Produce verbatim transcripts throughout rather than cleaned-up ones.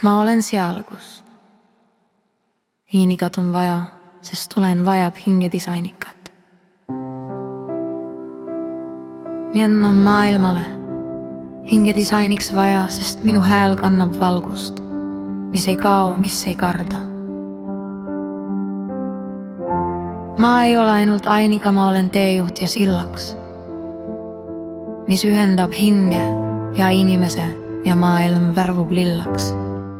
Ma olen seal, kus hiinikat on vaja, sest olen vajab hingedisainikat. Mien on maailmale hingedisainiks vaja, sest minu hääl kannab valgust, mis ei kao, mis ei karda. Ma ei ole ainult ainika, ma olen teejuht ja sillaks, mis ühendab hinge ja inimese ja maailm värvub lillaks.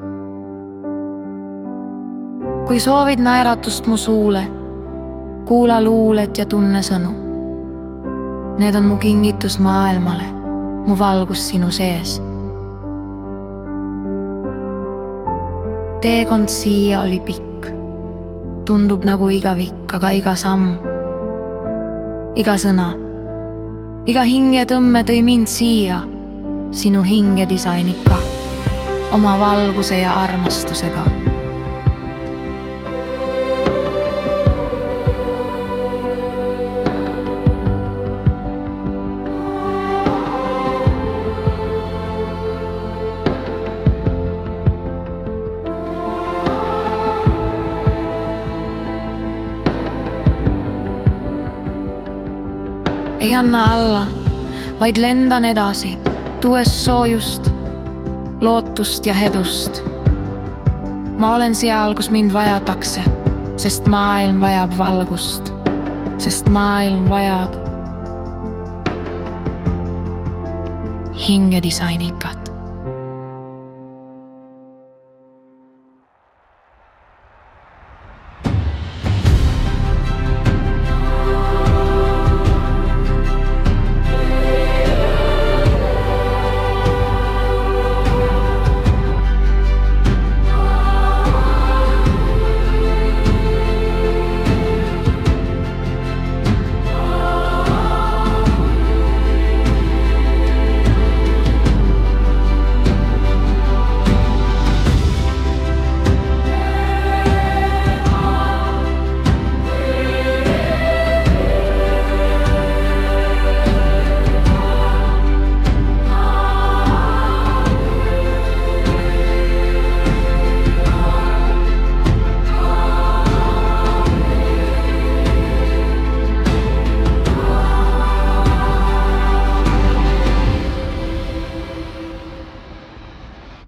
Kui soovid naeratust mu suule, kuula luulet ja tunne sõnu. Need on mu kingitus maailmale, mu valgus sinu sees. Teekond siia oli pikk, tundub nagu igavik, aga iga samm, iga sõna, iga hingetõmme tõi mind siia, sinu hingedisainika, oma valguse ja armastusega. Ei anna alla, vaid lendan edasi, tuues soojust, lootust ja hedust. Ma olen seal, kus mind vajatakse, sest maailm vajab valgust, sest maailm vajab hingedisainikat.